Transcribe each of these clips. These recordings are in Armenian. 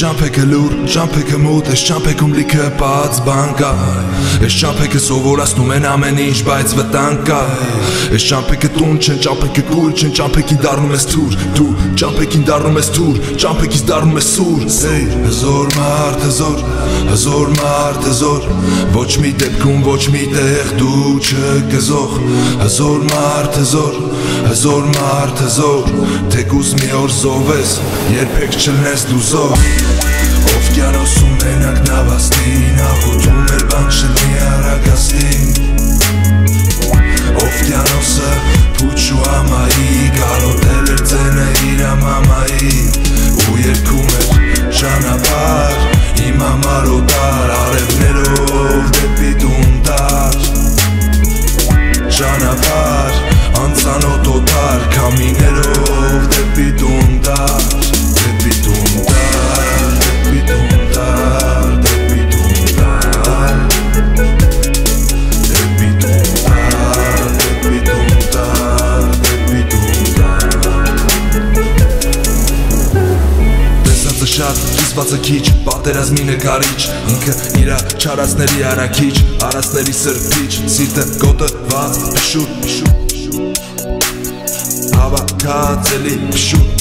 ճամփեքը լուր, ճամփեքը մութ, ես ճամփեքում լիքը բաց բան կա։ Ես ճամփեքը սովորացնում են ամեն ինչ, բայց վտանգ կա։ Ես ճամփեքը տուն չեն, ճամփեքը կուլ չեն, ճամփեքին դառնում ես թուր, դու ճամփեքին դառնում ես թուր, ճամփեքից դառնում ես սուր։ Հզոր մարդ, հզոր մարդ, հզոր, ոչ մի դեպքում, ոչ մի տեղ դու չգզող։ Հզոր մարդ, հզոր մարդ, հզոր, թեկուզ մի օր զովես, երբեք չլնես դու զոհ։ Օվկիանոսում մենակ նավաստին, աղոթում էր բան չլնի արագասին։ Օվկիանոսը փուչու ամայի, գալոտել էր ձենը իր ամամայի, ու երգում էր ճանապարհ, իմ համար օտար, արևներով դեպի տունդար։ Ճանապարհ, անծանոթ օտար, քամիներով դեպի տունդար, դեպի տունդար, դեպի տունդար, դեպի տունդար, դեպի տունդար, դեպի տունդար, դեպի տունդար։ Տեսածը շատ, կիսվածը քիչ, պատերազմի նկարիչ, ինքը իրա չարացների արաքիչ, արացների սրբիչ, սիրտը գոտված, փշուր, հավաքած էլի փշուր։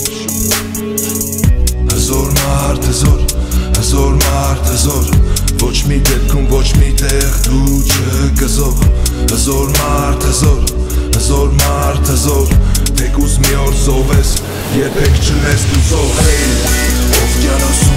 Հզոր մարդ, հզոր մարդ, հզոր, ոչ մի դեպքում, ոչ մի տեղ դու չգզող։ Հզոր մարդ, հզոր մարդ, հզոր, թեկուզ մի օր զովես, երբեք չլնես դու զոհ։ Օվկիանոս